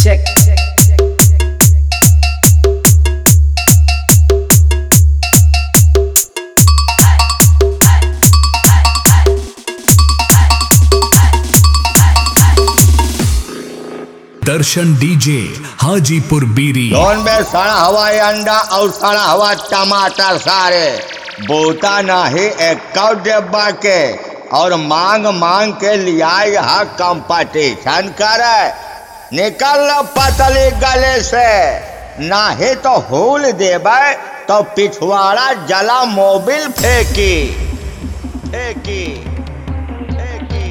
Check. दर्शन DJ Hajipur बीरी। जोन में सारा हवाई अंडा और सारा हवा टमाटर सारे बोता नहीं एक डिब्बा के और मांग मांग के लिया यहाँ कंपटीशन करे। निकल पतली गले से नहीं तो होल देवे तो पिछवाड़ा जला मोबिल फेंकी फेंकी फेंकी।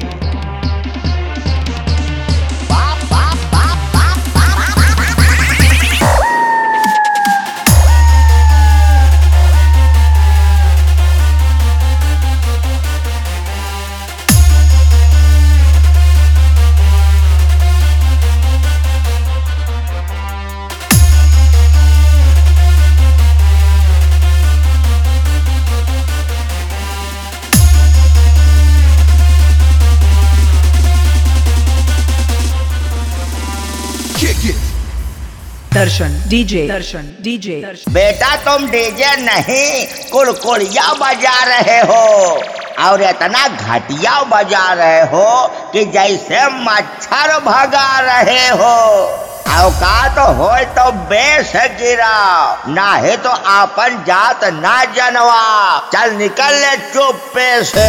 दर्शन डीजे बेटा तुम डीजे नहीं कुड़कुड़िया बजा रहे हो और इतना घटिया बजा रहे हो कि जैसे मच्छर भगा रहे हो। औकात हो तो बेस गिरा नहीं तो आपन जात ना जनवा। चल निकल ले चुप्पे से।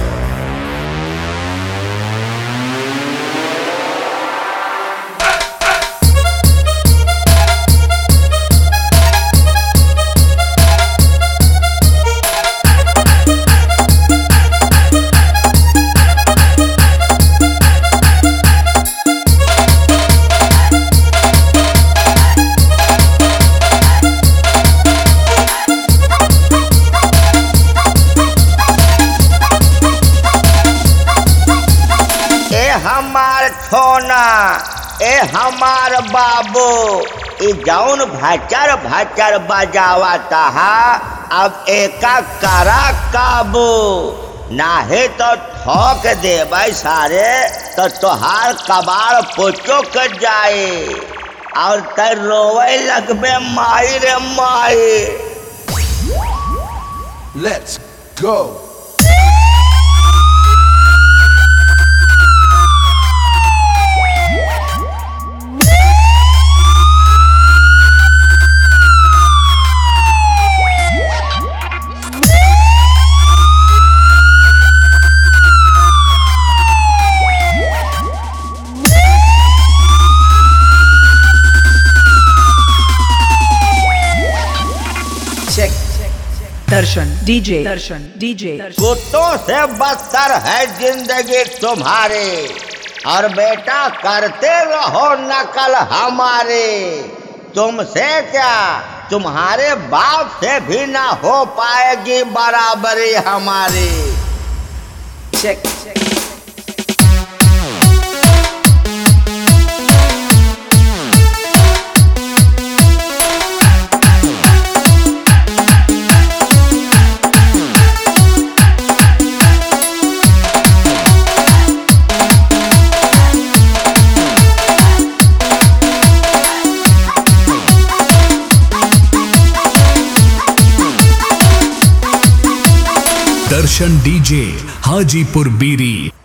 हमार छोना ए हमार बाबू ई जौन भचर भचर बजावता है अब एका करा काबू नाही तो ठोक देबै सारे तो तोहार कबाड़ पुचुक जाए और ते रोवे लगबे माई रे माई। Let's go. दर्शन डीजे कुत्तों से बदतर है जिंदगी तुम्हारी और बेटा करते रहो नकल हमारे। तुमसे क्या तुम्हारे बाप से भी ना हो पाएगी बराबरी हमारी। चेक। दर्शन डीजे हाजीपुर बीरी।